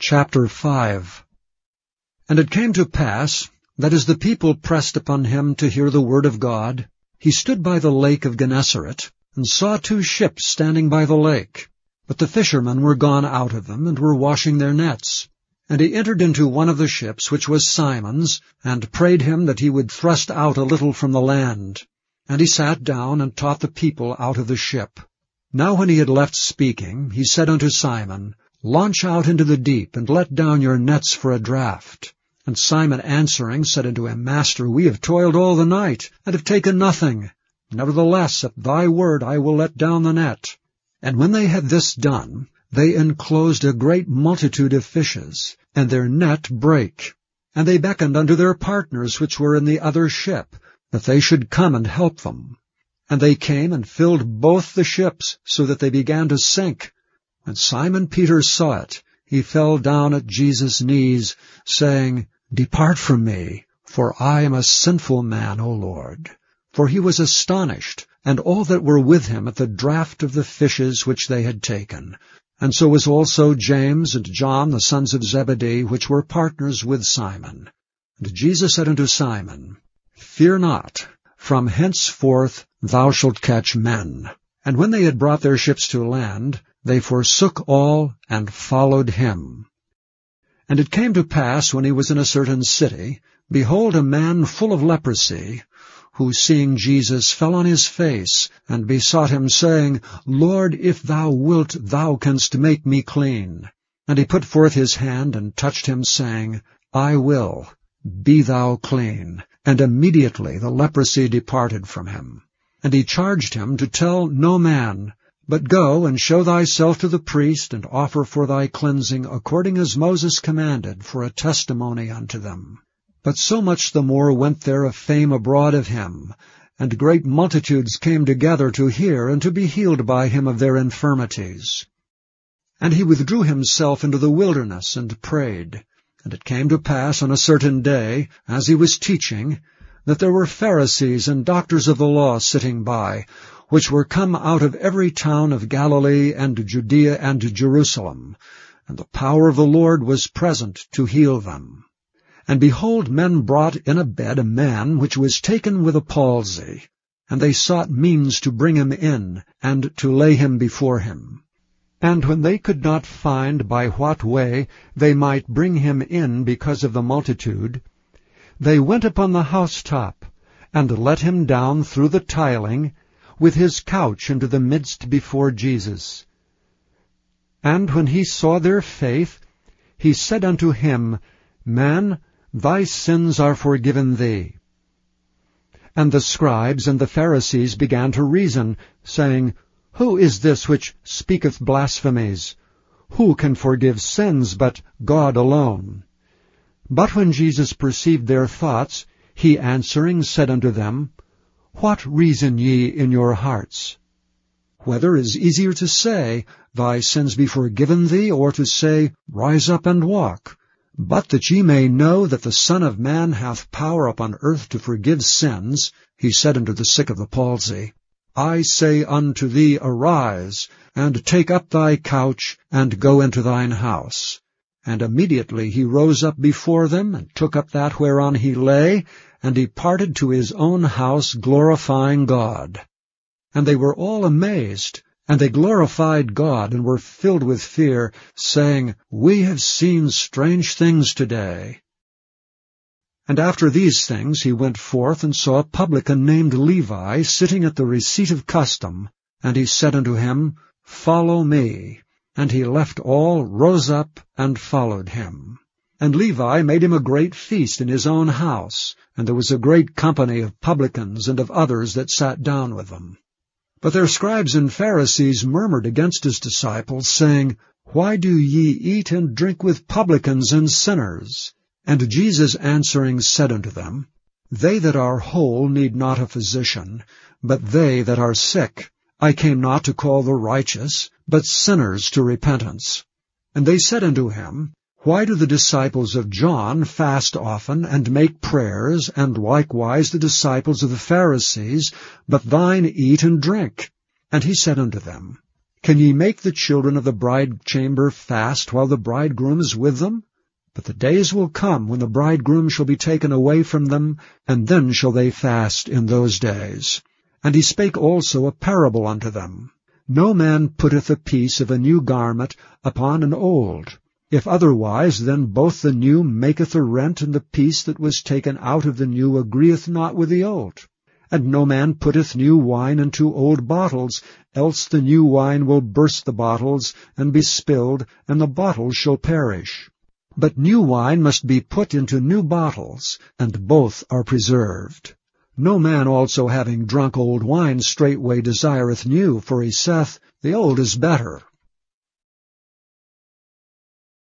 Chapter 5. And it came to pass, that as the people pressed upon him to hear the word of God, he stood by the lake of Gennesaret, and saw 2 ships standing by the lake. But the fishermen were gone out of them, and were washing their nets. And he entered into one of the ships, which was Simon's, and prayed him that he would thrust out a little from the land. And he sat down, and taught the people out of the ship. Now when he had left speaking, he said unto Simon, Launch out into the deep, and let down your nets for a draught. And Simon answering said unto him, Master, we have toiled all the night, and have taken nothing. Nevertheless, at thy word I will let down the net. And when they had this done, they enclosed a great multitude of fishes, and their net brake. And they beckoned unto their partners which were in the other ship, that they should come and help them. And they came and filled both the ships, so that they began to sink. When Simon Peter saw it, he fell down at Jesus' knees, saying, Depart from me, for I am a sinful man, O Lord. For he was astonished, and all that were with him, at the draught of the fishes which they had taken. And so was also James and John, the sons of Zebedee, which were partners with Simon. And Jesus said unto Simon, Fear not, from henceforth thou shalt catch men. And when they had brought their ships to land, they forsook all, and followed him. And it came to pass, when he was in a certain city, behold, a man full of leprosy, who, seeing Jesus, fell on his face, and besought him, saying, Lord, if thou wilt, thou canst make me clean. And he put forth his hand, and touched him, saying, I will, be thou clean. And immediately the leprosy departed from him. And he charged him to tell no man, but go and show thyself to the priest, and offer for thy cleansing, according as Moses commanded, for a testimony unto them. But so much the more went there a fame abroad of him, and great multitudes came together to hear and to be healed by him of their infirmities. And he withdrew himself into the wilderness, and prayed. And it came to pass on a certain day, as he was teaching, that there were Pharisees and doctors of the law sitting by, which were come out of every town of Galilee and Judea and Jerusalem, and the power of the Lord was present to heal them. And behold, men brought in a bed a man which was taken with a palsy, and they sought means to bring him in, and to lay him before him. And when they could not find by what way they might bring him in because of the multitude, they went upon the housetop, and let him down through the tiling, with his couch into the midst before Jesus. And when he saw their faith, he said unto him, Man, thy sins are forgiven thee. And the scribes and the Pharisees began to reason, saying, Who is this which speaketh blasphemies? Who can forgive sins but God alone? But when Jesus perceived their thoughts, he answering said unto them, What reason ye in your hearts? Whether is easier to say, Thy sins be forgiven thee, or to say, Rise up and walk? But that ye may know that the Son of Man hath power upon earth to forgive sins, he said unto the sick of the palsy, I say unto thee, Arise, and take up thy couch, and go into thine house. And immediately he rose up before them, and took up that whereon he lay, and departed to his own house, glorifying God. And they were all amazed, and they glorified God, and were filled with fear, saying, We have seen strange things today. And after these things he went forth, and saw a publican named Levi sitting at the receipt of custom. And he said unto him, Follow me. And he left all, rose up, and followed him. And Levi made him a great feast in his own house, and there was a great company of publicans and of others that sat down with them. But their scribes and Pharisees murmured against his disciples, saying, Why do ye eat and drink with publicans and sinners? And Jesus answering said unto them, They that are whole need not a physician, but they that are sick. I came not to call the righteous, but sinners to repentance. And they said unto him, Why do the disciples of John fast often, and make prayers, and likewise the disciples of the Pharisees, but thine eat and drink? And he said unto them, Can ye make the children of the bride-chamber fast while the bridegroom is with them? But the days will come when the bridegroom shall be taken away from them, and then shall they fast in those days. And he spake also a parable unto them. No man putteth a piece of a new garment upon an old. If otherwise, then both the new maketh a rent, and the piece that was taken out of the new agreeth not with the old. And no man putteth new wine into old bottles, else the new wine will burst the bottles, and be spilled, and the bottles shall perish. But new wine must be put into new bottles, and both are preserved. No man also having drunk old wine straightway desireth new, for he saith, The old is better.